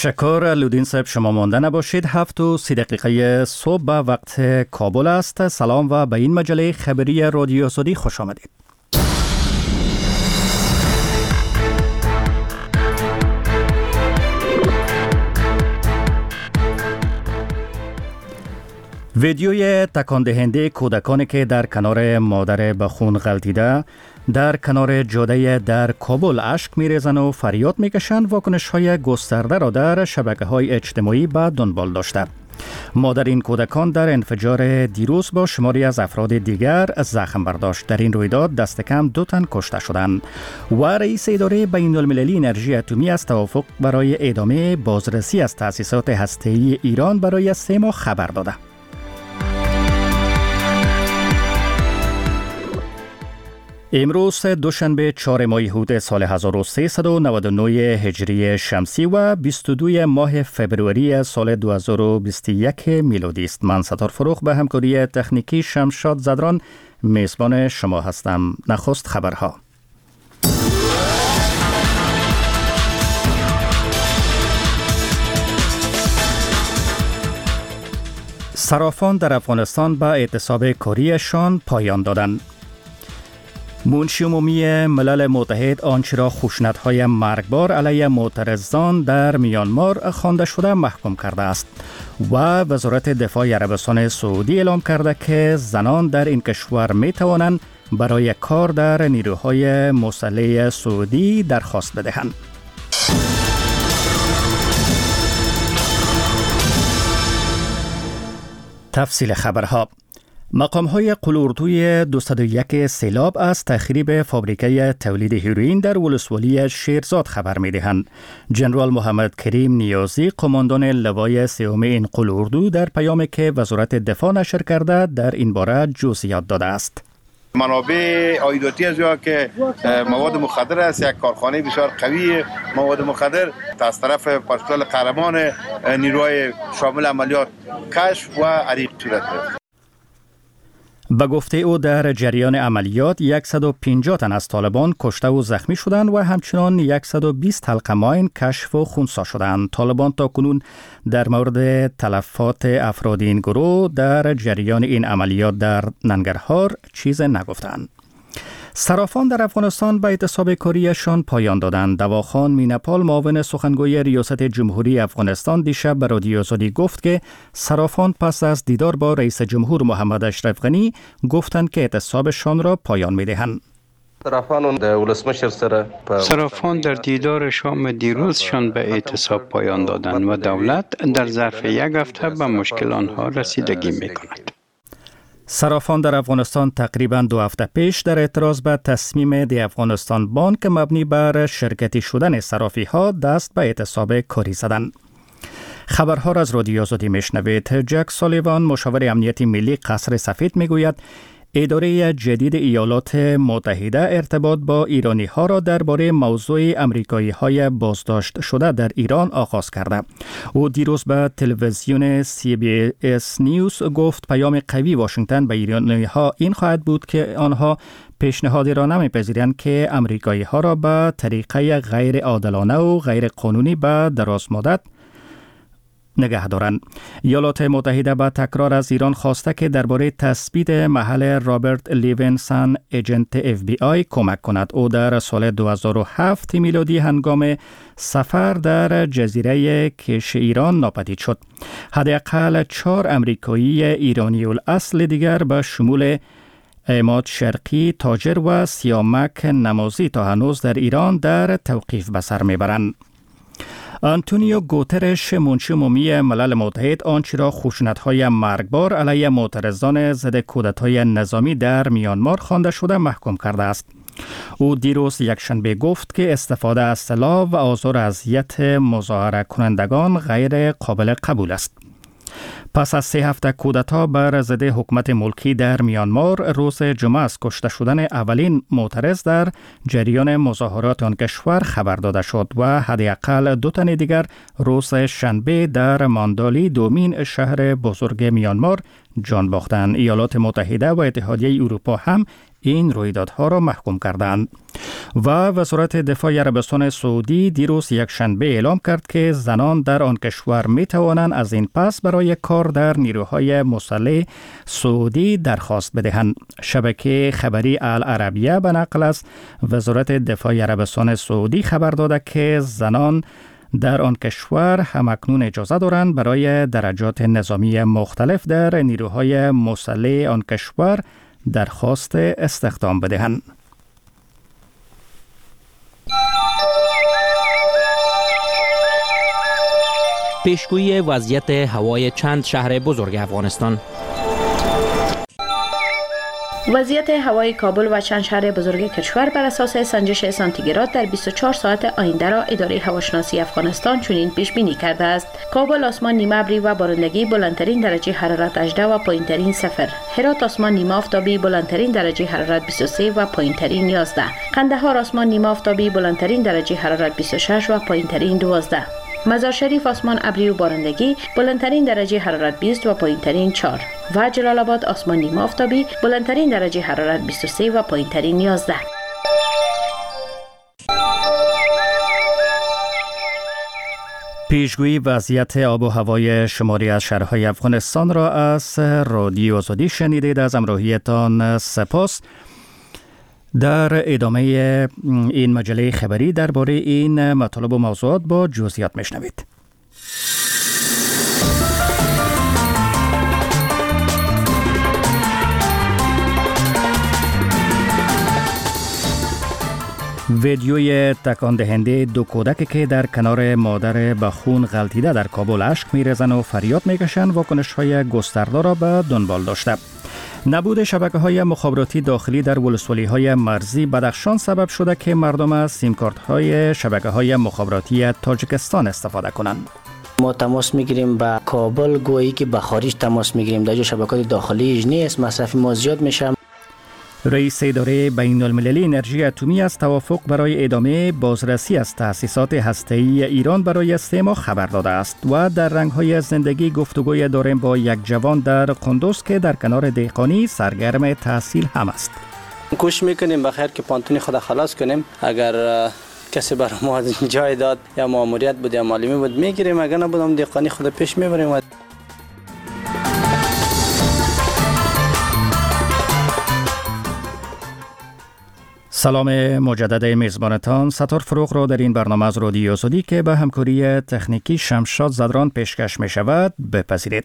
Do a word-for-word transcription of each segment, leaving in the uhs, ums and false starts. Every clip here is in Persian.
شکر لودین صاحب، شما مانده نباشید. هفت و سی دقیقه صبح به وقت کابل است. سلام و به این مجله خبری رادیو آزادی خوش آمدید. ویدیوی تکان دهنده کودکانی که در کنار مادر به خون غلطیده در کنار جاده در کابل اشک می‌ریزند و فریاد می‌کشند واکنش‌های گسترده را در شبکه‌های اجتماعی به دنبال داشته. مادر این کودکان در انفجار دیروز با شماری از افراد دیگر زخم برداشت. در این رویداد دست کم دو تن کشته شدند و رئیس اداره بین‌المللی انرژی اتمی از توافق برای ادامه بازرسی از تأسیسات هسته‌ای ایران برای سه ماه خبر داده. امروز دوشنبه چهارم ماه هوت سال هزار و سیصد و نود و نه هجری شمسی و بیست و دو ماه فبروری سال دو هزار و بیست و یک میلادی است. من ستار فروخ به همکاری تکنیکی شمشاد زدران میزبان شما هستم. نخست خبرها. صرافان در افغانستان به اعتصاب کاریشان پایان دادند. منشی عمومی ملل متحد آنچه را خشونت‌های مرگبار علیه معترضان در میانمار خوانده شده محکوم کرده است و وزارت دفاع عربستان سعودی اعلام کرده که زنان در این کشور می توانند برای کار در نیروهای مسلح سعودی درخواست بدهند. تفصیل خبرها. مقام‌های قلوردوی دویست و یک سیلاب از تخریب فابریکه تولید هیروئین در ولسوالی شیرزاد خبر می‌دهند. جنرال محمد کریم نیازی، قماندان لوای سوم این قلوردو، در پیامی که وزارت دفاع نشر کرده در این باره جزئیات داده است. منابع عایداتی از یا که مواد مخدر است، یک کارخانه بسیار قوی مواد مخدر از طرف پرسنل قهرمان نیروهای شامل عملیات کشف و عریق صورت گرفت. به گفته او در جریان عملیات صد و پنجاه تن از طالبان کشته و زخمی شدند و همچنان صد و بیست حلقه ماین کشف و خنثی شدند. طالبان تا کنون در مورد تلفات افراد این گروه در جریان این عملیات در ننگرهار چیز نگفتند. صرافان در افغانستان به اعتصاب کاریشان پایان دادند. دواخان مینپال، معاون سخنگوی ریاست جمهوری افغانستان، دیشب به رادیو آزادی گفت که صرافان پس از دیدار با رئیس جمهور محمد اشرف غنی گفتند که اعتصابشان را پایان می‌دهند. صرافان در دیدار شام دیروزشان به اعتصاب پایان دادند و دولت در ظرف یک هفته به مشکل آنها رسیدگی می‌کند. صرافان در افغانستان تقریباً دو هفته پیش در اعتراض به تصمیم دی افغانستان بانک مبنی بر شرکتی شدن صرافی ها دست به اعتصاب کاری زدند. خبرها را از رادیو آزادی میشنوید. جک سالیوان، مشاور امنیتی ملی قصر سفید، میگوید اداره جدید ایالات متحده ارتباط با ایرانی ها را درباره موضوع امریکایی های بازداشت شده در ایران آغاز کرده. او دیروز به تلویزیون سی بی اس نیوز گفت پیام قوی واشنگتن به ایرانی ها این خواهد بود که آنها پیشنهادی را نمیپذیرند که امریکایی ها را به طریقه غیر عادلانه و غیر قانونی به دراز مدت نگه دارند. ایالات متحده با تکرار از ایران خواسته که درباره تثبیت محل رابرت لیوینسون، ایجنت اف بی آی، کمک کند. او در سال دو هزار و هفت میلادی هنگام سفر در جزیره کش ایران ناپدید شد. حداقل چهار امریکایی ایرانی الاصل دیگر به شمول عماد شرقی، تاجر و سیامک نمازی تا هنوز در ایران در توقیف به سر میبرند. آنتونیو گوترش، منشی عمومی ملل متحد، آنچه را خشونت‌های مرگبار علیه معترضان ضد کودتای نظامی در میانمار خوانده شده محکوم کرده است. او دیروز یکشنبه گفت که استفاده از سلاح و آزار و اذیت مظاهره کنندگان غیر قابل قبول است. پس از سه هفته کودتا بر ضد حکومت ملکی در میانمار، روز جمعه از کشته شدن اولین معترض در جریان مظاهرات آن کشور خبر داده شد و حداقل دو تن دیگر روز شنبه در ماندالی، دومین شهر بزرگ میانمار، جان باختند. ایالات متحده و اتحادیه اروپا هم این رویدادها را محکوم کردند. و وزارت دفاع عربستان سعودی دیروز یک شنبه اعلام کرد که زنان در آن کشور می توانند از این پس برای کار در نیروهای مسلح سعودی درخواست بدهند. شبکه خبری العربیه به نقل از وزارت دفاع عربستان سعودی خبر داده که زنان در آن کشور همکنون اجازه دارند برای درجات نظامی مختلف در نیروهای مسلح آن کشور درخواست استخدام بدهند. پیشگویی وضعیت هوای چند شهر بزرگ افغانستان. وضعیت هوای کابل و چند شهر بزرگ کشور بر اساس سنجش سانتیگراد در بیست و چهار ساعت آینده را اداره هواشناسی افغانستان چنین پیش بینی کرده است. کابل آسمان نیمه ابری و بارندگی، بلندترین درجه حرارت هجده و پایینترین صفر. هرات آسمان نیمه آفتابی، بلندترین درجه حرارت بیست و سه و پایینترین یازده. قندهار آسمان نیمه آفتابی، بلندترین درجه حرارت بیست و شش و پایینترین دوازده. مزار شریف آسمان ابری و بارندگی، بلندترین درجه حرارت بیست و پایینترین چهار. و جلال آباد آسمان نیمه آفتابی، بلندترین درجه حرارت بیست و سه و پایینترین یازده. پیشگویی وضعیت آب و هوای شماری از شهرهای افغانستان را از رادیو آزادی شنیدید. از همراهیتان سپاس. در ادامه این مجله خبری درباره این مطالب و موضوعات با جزئیات میشنوید. ویدیوی تکان دهنده دو کودک که در کنار مادر به خون غلطیده در کابل اشک می‌ریزند و فریاد می‌کشند واکنش‌های گسترده را به دنبال داشته. نبود شبکه‌های مخابراتی داخلی در ولسوالی‌های مرزی بدخشان سبب شده که مردم از سیمکارت‌های شبکه‌های مخابراتی تاجیکستان استفاده کنند. ما تماس میگیریم با کابل، گویی که به خارج تماس میگیریم، در شبکه‌های داخلی نیست، مصرف ما زیاد میشه. رئیس اداره بین المللی انرژی اتمی از توافق برای ادامه بازرسی از تأسیسات هسته‌ای ایران برای سه ماه خبر داده است و در رنگ‌های زندگی گفتگوی داریم با یک جوان در قندوز که در کنار دهقانی سرگرم تحصیل هم است. کوشش میکنیم بخیر که پانتون خود خلاص کنیم. اگر کسی بر ما جای داد یا ماموریت بود یا معلمی بود میگیریم، اگر نبودم دهقانی خود پیش میبریم. سلام مجدد میزبانتان. ستار فروغ را در این برنامه از رادیو آزادی که به همکاری تکنیکی شمشاد زدران پیشکش می شود بپذیرید.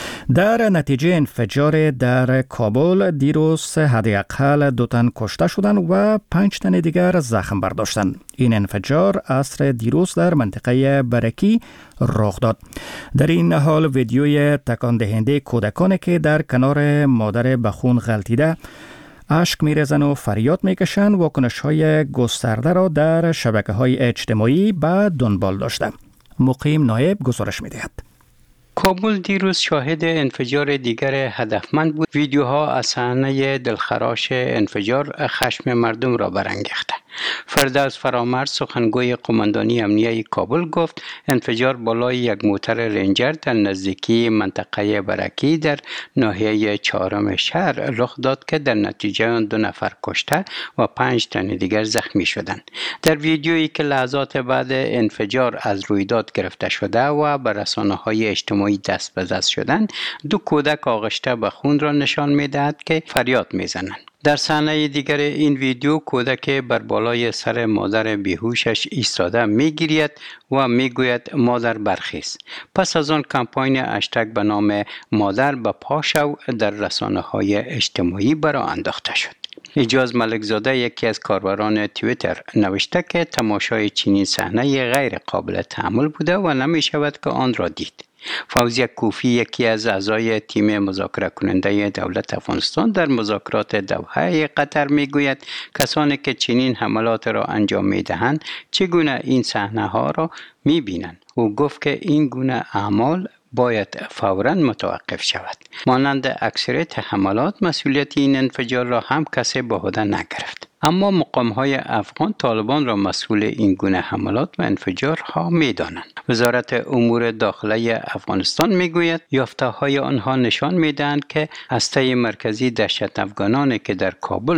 در نتیجه انفجار در کابل دیروز حداقل دو تن کشته شدند و پنج تن دیگر زخم برداشتند. این انفجار عصر دیروز در منطقه برکی رخ داد. در این حال ویدیوی تکان دهنده کودکانی که در کنار مادر به خون غلطیده اشک می‌ریزند و فریاد می‌کشند واکنش‌های گسترده را در شبکه‌های اجتماعی به دنبال داشته. مقیم نایب گزارش می‌دهد. کابل دیروز شاهد انفجار دیگر هدفمند بود. ویدیوها از صحنه دلخراش انفجار خشم مردم را برانگیخته. فردوس فرامرز سخنگوی قماندانی امنیه کابل گفت انفجار بالای یک موتر رنجر در نزدیکی منطقه برکی در ناحیه چهارم شهر رخ داد که در نتیجه آن دو نفر کشته و پنج تن دیگر زخمی شدند. در ویدیویی که لحظات بعد انفجار از رویداد گرفته شده و به رسانه‌های اجتماعی دست به دست شدند، دو کودک آغشته به خون را نشان می‌دهد که فریاد می‌زنند. در صحنه دیگر این ویدیو کودک بر بالای سر مادر بیهوشش ایستاده میگیرید و میگوید مادر برخیز. پس از آن کمپاین هشتگ به نام مادر به پا شو در رسانه‌های اجتماعی برآ انداخته شد. اجاز ملکزاده یکی از کاربران توییتر نوشته که تماشای چنین صحنه غیر قابل تحمل بوده و نمی شود که آن را دید. فوزی کوفی یکی از اعضای تیم مذاکره کننده دولت افغانستان در مذاکرات دوحه قطر میگوید کسانی که چنین حملات را انجام میدهند چگونه این صحنه ها را میبینند. او گفت که این گونه اعمال باید فوراً متوقف شود. مانند اکثریت حملات مسئولیت این انفجار را هم کسی به عهده نگرفت. اما مقام‌های افغان طالبان را مسئول این گونه حملات و انفجارها می‌دانند. وزارت امور داخلی افغانستان می‌گوید یافته‌های آنها نشان می‌دهند که هسته مرکزی دهشت افغانانی که در کابل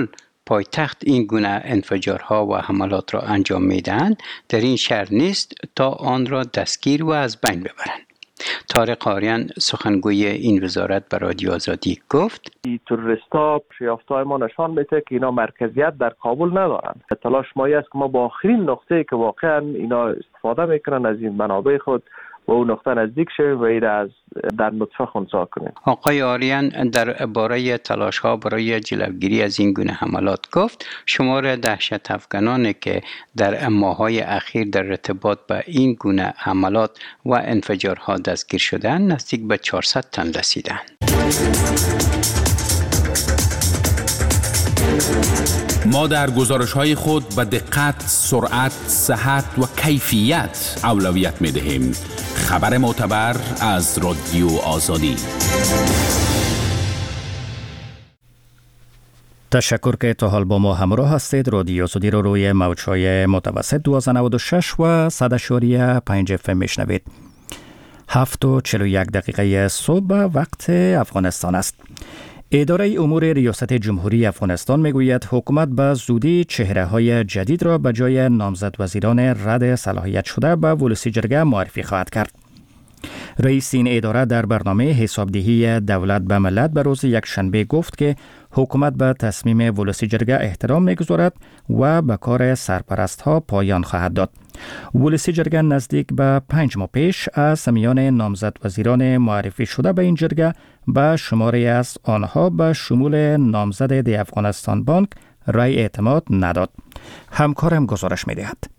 پایتخت این گونه انفجارها و حملات را انجام میدهند در این شهر نیست تا آن را دستگیر و از بین ببرند. طارق آریان سخنگوی این وزارت به رادیو آزادی گفت تروریستا یافته‌های ما نشان میده که اینا مرکزیت در کابل ندارند. تلاش ما است که ما با آخرین نقطه‌ای که واقعا اینا استفاده میکنن از این منابع خود و اون نقطه نزدیک شویم و این از در نطفه خنثی کنیم. آقای آریان در باره تلاش ها برای جلوگیری از این گونه حملات گفت شمار دهشت افغانانی که در ماه‌های اخیر در ارتباط با این گونه حملات و انفجارها دستگیر شدند نزدیک به چهارصد تن رسیدند. ما در گزارش‌های خود به دقت، سرعت، صحت و کیفیت اولویت می‌دهیم. خبر معتبر از رادیو آزادی. تشکر که تا حال با ما همراه هستید. رادیو آزادی رو روی موج‌های متوسط دویست و نود و شش و صد اشاری پنج اف ام میشنوید. هفت و چهل و یک دقیقه صبح وقت افغانستان است. اداره امور ریاست جمهوری افغانستان میگوید حکومت به زودی چهره‌های جدید را به جای نامزد وزیران رد صلاحیت شده به ولسی جرگه معرفی خواهد کرد. رئیس این اداره در برنامه حسابدهی دولت به ملت به روز یکشنبه گفت که حکومت به تصمیم ولسی جرگه احترام می‌گذارد و به کار سرپرست‌ها پایان خواهد داد. ولسی جرگه نزدیک به پنج ماه پیش از میان نامزد وزیران معرفی شده به این جرگه به شماری از آنها به شمول نامزد دی افغانستان بانک رای اعتماد نداد. همکارم گزارش می‌دهد.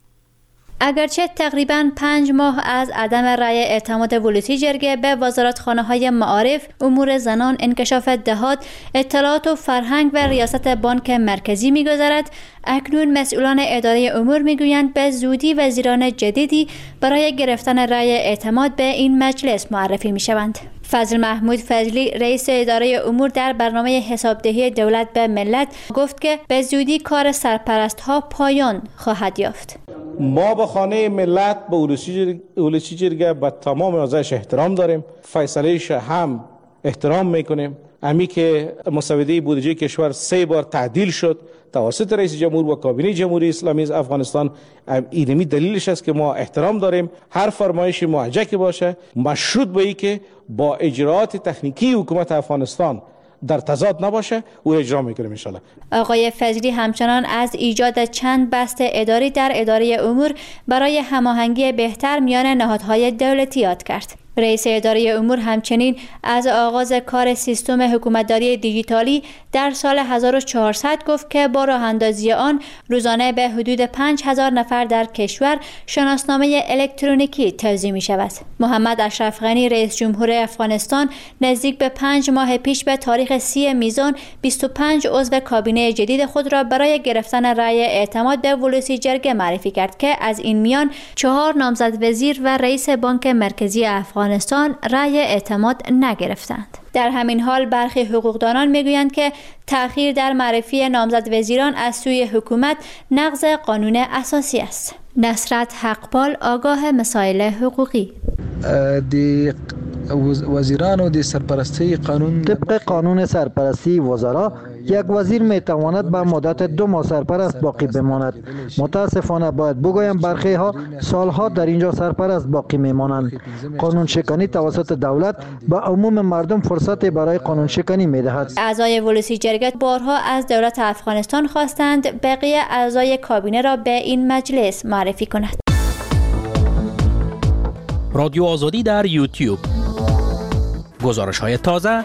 اگرچه تقریباً پنج ماه از عدم رأی اعتماد ولسی جرگه به وزارتخانه‌های معارف، امور زنان، انکشاف دهات، اطلاعات و فرهنگ و ریاست بانک مرکزی می‌گذرد، اکنون مسئولان اداره امور می‌گویند به زودی وزیران جدیدی برای گرفتن رأی اعتماد به این مجلس معرفی می‌شوند. فضل محمود فضلی رئیس اداره امور در برنامه حسابدهی دولت به ملت گفت که به زودی کار سرپرست‌ها پایان خواهد یافت. ما به خانه ملت به ولسی جرگه به تمام اعضایش احترام داریم، فیصله‌اش هم احترام میکنیم. امی که مسوده بودجه کشور سه بار تعدیل شد توسط رئیس جمهور و کابینه جمهوری اسلامی افغانستان، اینمی دلیلش است که ما احترام داریم. هر فرمایشی موجه که باشه مشروط به ای که با اجراءات تکنیکی حکومت افغانستان در تضاد نباشه او اجرا میکنیم ان شاءالله. آقای فضلی همچنان از ایجاد چند بست اداری در اداره امور برای هماهنگی بهتر میان نهادهای دولتی یاد کرد. رئیس اداره امور همچنین از آغاز کار سیستم حکومتداری دیجیتالی در سال هزار و چهارصد گفت که با راه اندازی آن روزانه به حدود پنج هزار نفر در کشور شناسنامه الکترونیکی توزیع می شود. محمد اشرف غنی رئیس جمهور افغانستان نزدیک به پنج ماه پیش به تاریخ سی میزان بیست و پنج عضو کابینه جدید خود را برای گرفتن رأی اعتماد به ولسی جرگه معرفی کرد که از این میان چهار نامزد وزیر و رئیس بانک مرکزی افغانستان افغانستان رأی اعتماد نگرفتند. در همین حال برخی حقوقدانان میگویند که تأخیر در معرفی نامزد وزیران از سوی حکومت نقض قانون اساسی است. نصرت حقپال آگاه مسائل حقوقی: دی وزیران و دی سرپرستی قانون طبق قانون سرپرستی وزرا یک وزیر می تواند به مدت دو ماه سرپرست باقی بماند. متاسفانه باید بگویم برخی ها سالها در اینجا سرپرست باقی میمانند. قانون شکنی توسط دولت به عموم مردم فرصت برای قانون شکنی میدهد. اعضای ولسی جرگه بارها از دولت افغانستان خواستند بقیه اعضای کابینه را به این مجلس معرفی کند. رادیو آزادی در یوتیوب. گزارش های تازه.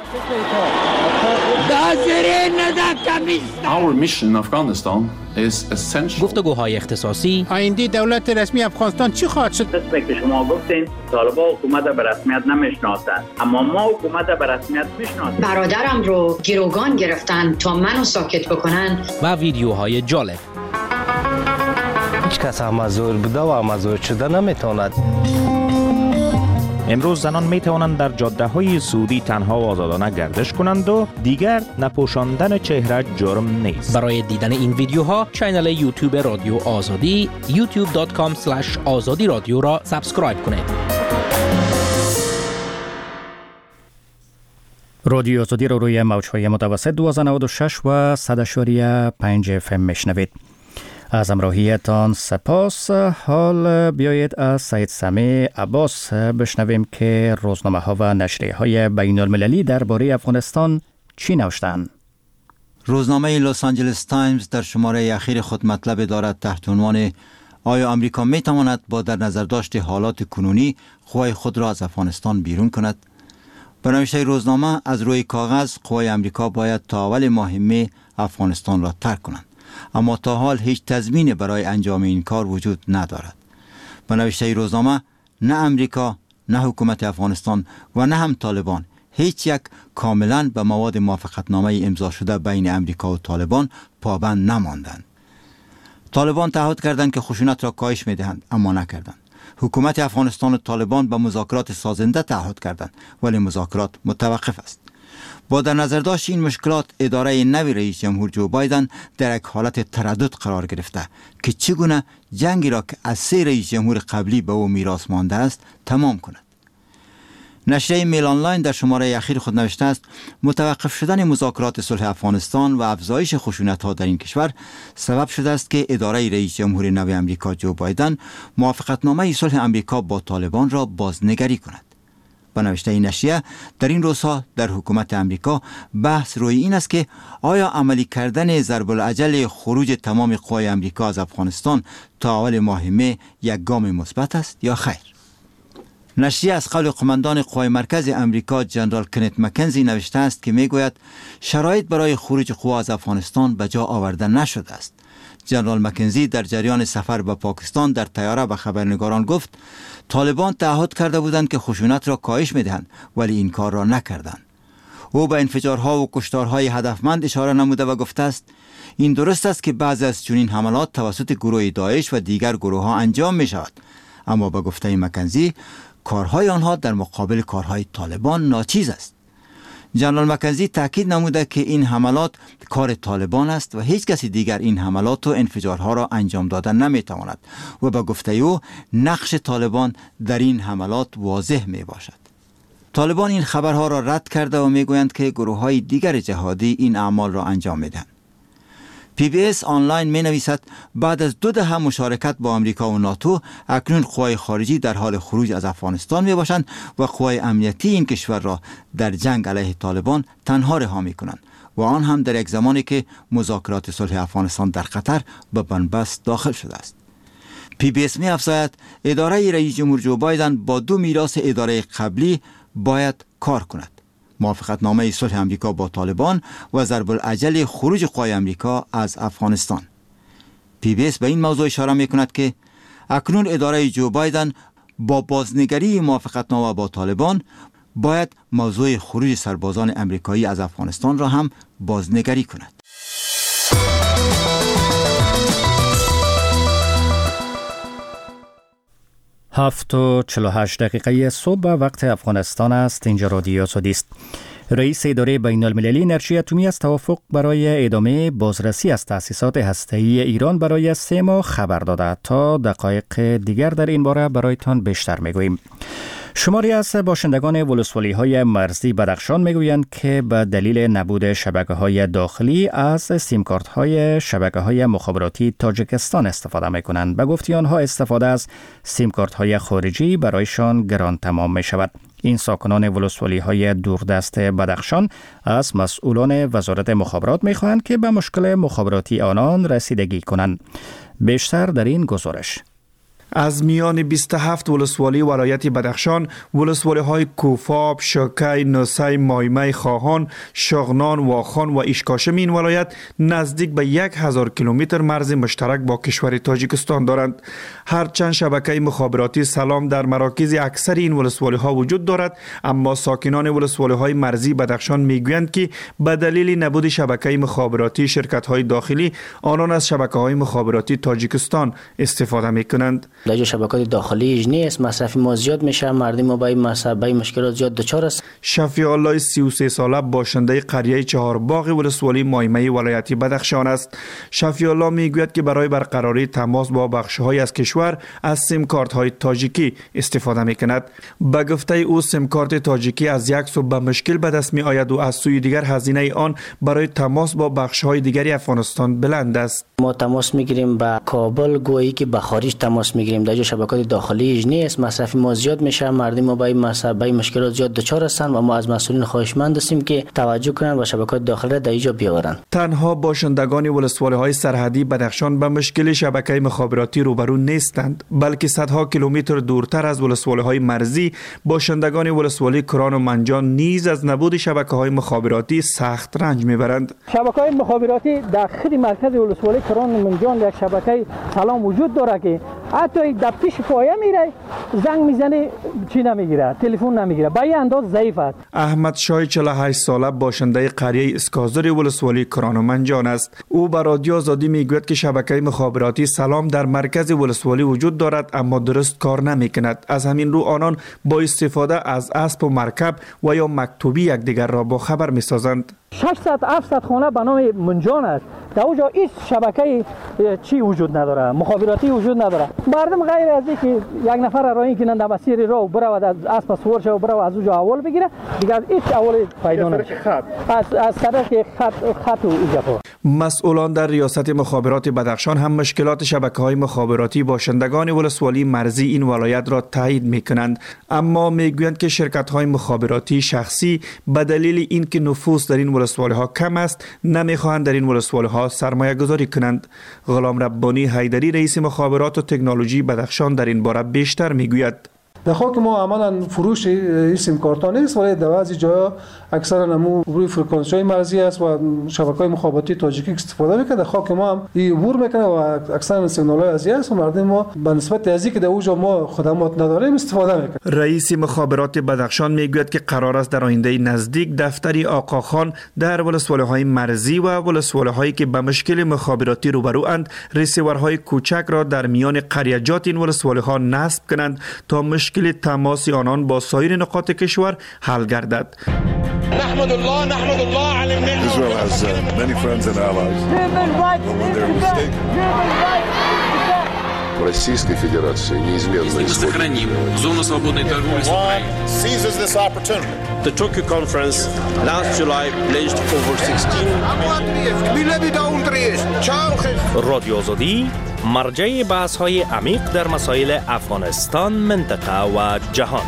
Our mission in Afghanistan is essential. گفتگوهای اختصاصی. آینده دولت رسمی افغانستان چی خواهد شد؟ مثل که شما گفتین طالبان حکومت به رسمیت نمیشناسند، اما ما حکومت به رسمیت میشناسیم. برادرم رو گروگان گرفتن تا منو ساکت بکنن. و ویدیوهای جالب. هیچ کس امازور بوده و امازور شده نمیتواند. امروز زنان می توانند در جاده های سعودی تنها و آزادانه گردش کنند و دیگر نپوشاندن چهره جرم نیست. برای دیدن این ویدیوها کانال یوتیوب رادیو آزادی یوتیوب دات کام اسلش آزادی رادیو را سابسکرایب کنید. رادیو آزادی رو روی موج‌های متوسط دویست و نود و شش و صد و پنج اف ام میشنوید. از همراهیتان سپاس. حال بیایید از سید سمیع عباس بشنویم که روزنامه ها و نشریه های بین المللی درباره افغانستان چی نوشتند. روزنامه لس آنجلس تایمز در شماره اخیر خود مطلب دارد تحت عنوان آیا آمریکا می تواند با در نظر داشت حالات کنونی قوای خود را از افغانستان بیرون کند؟ به نوشته روزنامه از روی کاغذ قوای آمریکا باید تا اول ماه می افغانستان را ترک کنند، اما تا حال هیچ تضمین برای انجام این کار وجود ندارد. به نوشته روزنامه نه آمریکا، نه حکومت افغانستان و نه هم طالبان هیچ یک کاملا به مواد موافقتنامه امضا شده بین آمریکا و طالبان پابند نماندند. طالبان تعهد کردند که خشونت را کاهش می‌دهند، اما نکردند. حکومت افغانستان و طالبان به مذاکرات سازنده تعهد کردند، ولی مذاکرات متوقف است. با در نظر داشت این مشکلات، اداره نوی رئیس جمهور جو بایدن در یک حالت تردد قرار گرفته که چگونه جنگی را که از سه رئیس جمهور قبلی به او میراث مانده است تمام کند. نشریه میل آنلاین در شماره اخیر خود نوشته است متوقف شدن مذاکرات صلح افغانستان و افزایش خشونت‌ها در این کشور سبب شده است که اداره رئیس جمهور نو آمریکا جو بایدن موافقتنامه صلح آمریکا با طالبان را بازنگری کند. به نوشته این نشریه در این روزها در حکومت آمریکا بحث روی این است که آیا عملی کردن ضرب العجل خروج تمام قوای آمریکا از افغانستان تا اول ماه می یک گام مثبت است یا خیر. نشریه از قول قماندان قوای مرکز امریکا جنرال کنت مکنزی نوشته است که میگوید شرایط برای خروج قوا از افغانستان به جا آورده نشده است. جنرال مکنزی در جریان سفر به پاکستان در طیاره به خبرنگاران گفت طالبان تعهد کرده بودند که خشونت را کاهش میدهند، ولی این کار را نکردند. او به انفجارها و کشتارهای هدفمند اشاره نموده و گفته است این درست است که بعضی از چنین حملات توسط گروه داعش و دیگر گروه ها انجام می شود، اما به گفته مکنزی کارهای آنها در مقابل کارهای طالبان ناچیز است. جنرال مکنزی تاکید نموده که این حملات کار طالبان است و هیچ کسی دیگر این حملات و انفجارها را انجام دادن نمیتواند و به گفته او نقش طالبان در این حملات واضح می باشد. طالبان این خبرها را رد کرده و میگویند که گروه‌های دیگر جهادی این اعمال را انجام میدهند. پی بی اس آنلاین می نویسد بعد از دو دهه مشارکت با آمریکا و ناتو اکنون قوای خارجی در حال خروج از افغانستان می باشند و قوای امنیتی این کشور را در جنگ علیه طالبان تنها رها می کنند و آن هم در یک زمانی که مذاکرات صلح افغانستان در قطر به بنبست داخل شده است. پی بی اس می افزاید اداره رئیس جمهور جو بایدن با دو میراث اداره قبلی باید کار کند: موافقتنامه صلح آمریکا با طالبان و ضرب العجل خروج قوای آمریکا از افغانستان. پی بی اس به این موضوع اشاره می کند که اکنون اداره جو بایدن با بازنگری موافقتنامه با طالبان باید موضوع خروج سربازان آمریکایی از افغانستان را هم بازنگری کند. هفت و چهل و هشت دقیقه صبح وقت افغانستان است. اینجا رادیو آزادی است. رئیس اداره بین المللی انرژی اتمی از توافق برای ادامه بازرسی از تأسیسات هسته‌ای ایران برای سه ماه خبر داده. تا دقایق دیگر در این باره برایتان بیشتر میگوییم. شماری از باشندگان ولسوالی‌های مرزی بدخشان میگویند که به دلیل نبود شبکه‌های داخلی از سیمکارت‌های شبکه‌های مخابراتی تاجیکستان استفاده می‌کنند. به گفته آنها استفاده از سیمکارت‌های خارجی برایشان گران تمام می‌شود. این ساکنان ولسوالی‌های دوردست بدخشان از مسئولان وزارت مخابرات می‌خواهند که به مشکل مخابراتی آنان رسیدگی کنند. بیشتر در این گزارش. از میان بیست و هفت ولسوالی ولایت بدخشان، ولسوالی های کوفاب، شکی، نوسی، مایمه، خواهان، شغنان، واخان و ایشکاشم این ولایت نزدیک به یک هزار کیلومتر مرز مشترک با کشور تاجیکستان دارند. هرچند شبکه مخابراتی سلام در مراکز اکثر این ولسوالی ها وجود دارد، اما ساکنان ولسوالی های مرزی بدخشان میگویند که به دلیل نبود شبکه مخابراتی شرکت های داخلی، آنان از شبکه های مخابراتی تاجیکستان استفاده میکنند. در شبکات داخلی نیست، مصرف ما زیاد میشه، مردم ما به مصرف به مشکلات زیاد دچار است. شفیع الله سی و سه ساله باشنده قریه چهارباغ ولسوالی مایمه ولایت بدخشان است. شفیع الله میگوید که برای برقراری تماس با بخش‌های از کشور از سیم کارت های تاجیکی استفاده میکند. به گفته او سیم کارت تاجیکی از یک سو به مشکل به دست می آید و از سوی دیگر هزینه آن برای تماس با بخش‌های دیگری افغانستان بلند است. ما تماس میگیریم با کابل، گویی که به خارج تماس میگیریم، در شبکات داخلی نیست، مصرف ما زیاد میشه، مردم ما به مصرف به مشکلات زیاد دچار هستند و ما از مسئولین خواهشمند هستیم که توجه کنند و شبکات داخلی در اینجا بیاورند. تنها باشندگان ولسوالی‌های سرحدی بدخشان به مشکل شبکه مخابراتی روبرو نیستند، بلکه صدها کیلومتر دورتر از ولسوالی‌های مرزی باشندگان ولسوالی کران و منجان نیز از نبود شبکه‌های مخابراتی سخت رنج میبرند. شبکه‌های مخابراتی داخل مرکز ولسوالی کران و منجان یک شبکه سلام وجود داره که حتی در پیش پایه میره زنگ میزنه چی نمیگیره، تلفن نمیگیره، به این انداز ضعیف است. احمد شاه چهل و هشت ساله باشنده قریه اسکازر ولسوالی کران و منجان است. او به رادیو آزادی میگوید که شبکه مخابراتی سلام در مرکز ولسوالی وجود دارد اما درست کار نمیکند. از همین رو آنان با استفاده از اسب و مرکب و یا مکتوبی یکدیگر را با خبر میسازند. ششصد هفتصد خانه به نام منجان است، در اونجا هیچ شبکه چی وجود نداره، مخابراتی وجود نداره. مردم غیر از اینکه یک نفر راه این کنند در مسیر راه برود از اسب سوار شود و برود از اونجا اول بگیره، دیگه هیچ اول پیدا نمیشه. از از طرف خط خط اینجا. مسئولان در ریاست مخابرات بدخشان هم مشکلات شبکه‌های مخابراتی باشندگان ولسوالی مرزی این ولایت را تایید می‌کنند، اما میگویند که شرکت‌های مخابراتی شخصی به دلیل اینکه نفوذ در این ولسوالی‌ها کم است نمی‌خواهند در این ولسوالی‌ها سرمایه گذاری کنند. غلام ربانی حیدری رئیس مخابرات و تکنولوژی بدخشان در این باره بیشتر میگوید. در خاک ما عملا فروش این سیم کارت ها نیست، ولی در بعضی جاها اکثرا نمو روی فرکانسی های مرزی است و شبکه‌های مخابراتی تاجیکی استفاده میکنه. در خاک ما هم این عبور میکنه و اکثرا سیگنال های ازی است و مردم ما به نسبت از اینکه در اونجا ما خدمات نداریم استفاده میکنه. رئیس مخابرات بدخشان میگوید که قرار است در آینده نزدیک دفتری آقاخان در ولسوالی‌های مرزی و ولسوالی‌هایی که به مشکل مخابراتی روبروند ریسیورهای کوچک را در میان قریجات این ولسوالی‌ها نصب کنند تا مشکل تماس آنان با سایر نقاط کشور حل گردد. نحمد الله نحمد الله علی النعمة. Israel has uh, many friends and allies. When they're mistaken. Российской Федерации неизменно исходит. Зону свободной торговли seizes this opportunity. The Tokyo conference last July pledged over sixteen رادیو آزادی مرجع بحث‌های عمیق در مسائل افغانستان، منطقه و جهان.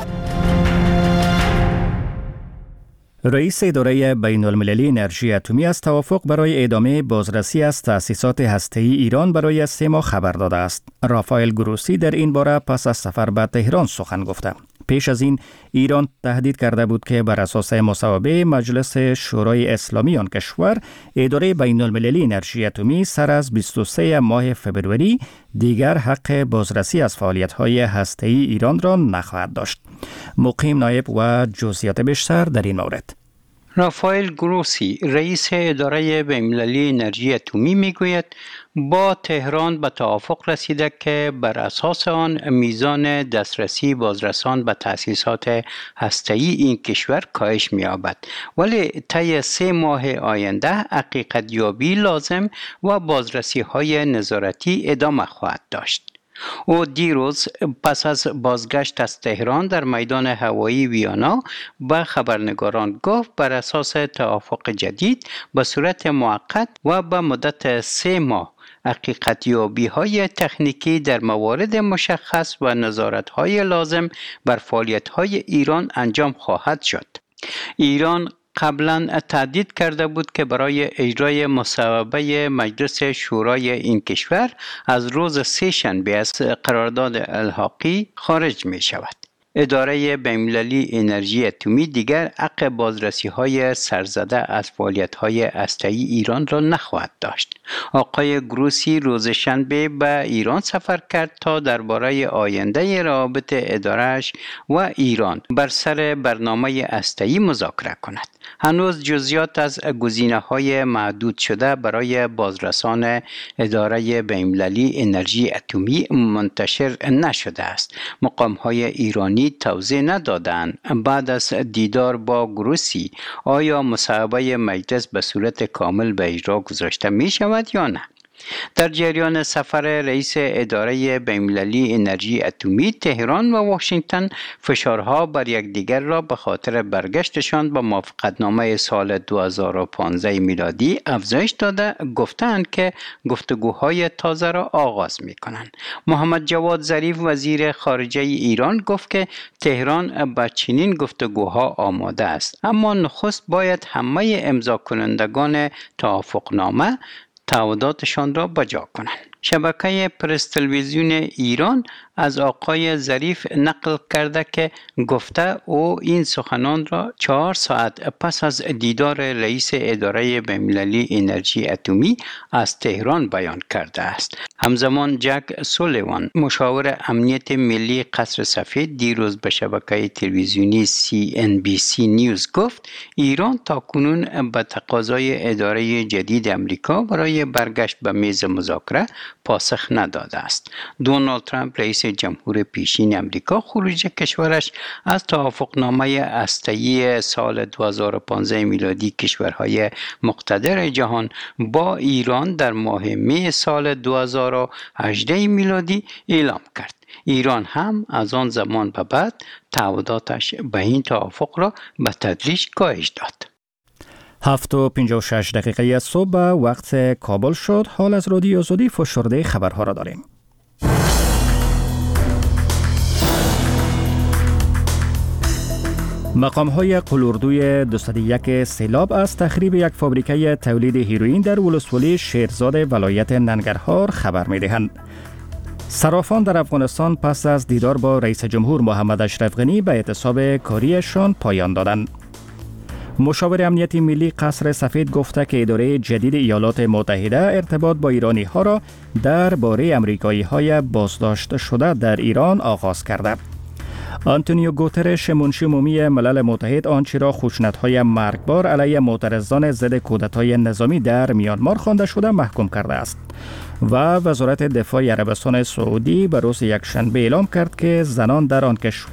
رئیس اداره بین المللی انرژی اتمی از توافق برای ادامه بازرسی از تأسیسات هسته‌ای ایران برای سه ماه خبر داده است. رافائل گروسی در این باره پس از سفر به تهران سخن گفته. پیش از این ایران تهدید کرده بود که بر اساس مصوبه مجلس شورای اسلامی آن کشور، اداره بین المللی انرژی اتمی سر از بیست و سوم ماه فبروری دیگر حق بازرسی از فعالیت‌های هسته‌ای ایران را نخواهد داشت. مقیم نایب و جزئیات بیشتر در این مورد. رافائل گروسی رئیس اداره بین‌المللی انرژی اتمی میگوید با تهران به توافق رسیده که بر اساس آن میزان دسترسی بازرسان به تأسیسات هسته‌ای این کشور کاهش می‌یابد، ولی طی سه ماه آینده حقیقت یابی لازم و بازرسی‌های نظارتی ادامه خواهد داشت. او دیروز پس از بازگشت از تهران در میدان هوایی ویانا به خبرنگاران گفت بر اساس توافق جدید به صورت موقت و به مدت سه ماه حقیقت یابی های تکنیکی در موارد مشخص و نظارت های لازم بر فعالیت های ایران انجام خواهد شد. ایران قبلا تهدید کرده بود که برای اجرای مصوبه مجلس شورای این کشور از روز سه شنبه از قرارداد الحاقی خارج می شود. اداره بین‌المللی انرژی اتمی دیگر حق بازرسی‌های سرزده از فعالیت‌های هسته‌ای ایران را نخواهد داشت. آقای گروسی روز شنبه به ایران سفر کرد تا درباره آینده روابط اداره‌اش و ایران بر سر برنامه هسته‌ای مذاکره کند. هنوز جزئیات از گزینه‌های محدود شده برای بازرسان اداره بین‌المللی انرژی اتمی منتشر نشده است. مقام‌های ایرانی توضیح ندادند بعد از دیدار با گروسی آیا مصوبه مجلس به صورت کامل به اجرا گذاشته می شود یا نه. در جریان سفر رئیس اداره بین‌المللی انرژی اتمی تهران و واشنگتن فشارها بر یکدیگر را به خاطر برگشتشان به موافقتنامه سال دو هزار و پانزده میلادی افزایش داده گفتند که گفتگوهای تازه را آغاز می کنند. محمد جواد ظریف وزیر خارجه ایران گفت که تهران به چنین گفتگوها آماده است، اما نخست باید همه امضا کنندگان توافقنامه تعهداتشان را بجا کنند. شبکه پرس تلویزیون ایران از آقای ظریف نقل کرده که گفته او این سخنان را چهار ساعت پس از دیدار رئیس اداره بین‌المللی انرژی اتمی از تهران بیان کرده است. همزمان جک سولیوان مشاور امنیت ملی قصر سفید دیروز به شبکه تلویزیونی سی ان بی سی نیوز گفت ایران تاکنون به تقاضای اداره جدید امریکا برای برگشت به میز مذاکره پاسخ نداده است. دونالد ترامپ رئیس جمهور پیشین امریکا خروج کشورش از توافقنامه هسته‌ای سال دو هزار و پانزده میلادی کشورهای مقتدر جهان با ایران در ماه می سال دو هزار و هجده میلادی اعلام کرد. ایران هم از آن زمان به بعد تعهداتش به این توافق را به تدریج کاهش داد. هفت و پنجاه و شش دقیقه صبح وقت کابل شد. حال از رادیو آزادی فشرده خبرها را داریم. مقام‌های قلوردوی دویست و یک سیلاب از تخریب یک فابریکه تولید هیروئین در ولسوالی شیرزاد ولایت ننگرهار خبر می‌دهند. صرافان در افغانستان پس از دیدار با رئیس جمهور محمد اشرف غنی به اعتصاب کاریشان پایان دادند. مشاور امنیتی ملی قصر سفید گفته که اداره جدید ایالات متحده ارتباط با ایرانی ها را در باره امریکایی های بازداشت شده در ایران آغاز کرده. آنتونیو گوترش منشی عمومی ملل متحد آنچه را خشونت‌های مرگبار علیه معترضان ضد کودتای نظامی در میانمار خوانده شده محکوم کرده است و وزارت دفاع عربستان سعودی به روز یکشنبه اعلام کرد که زنان در آن کشور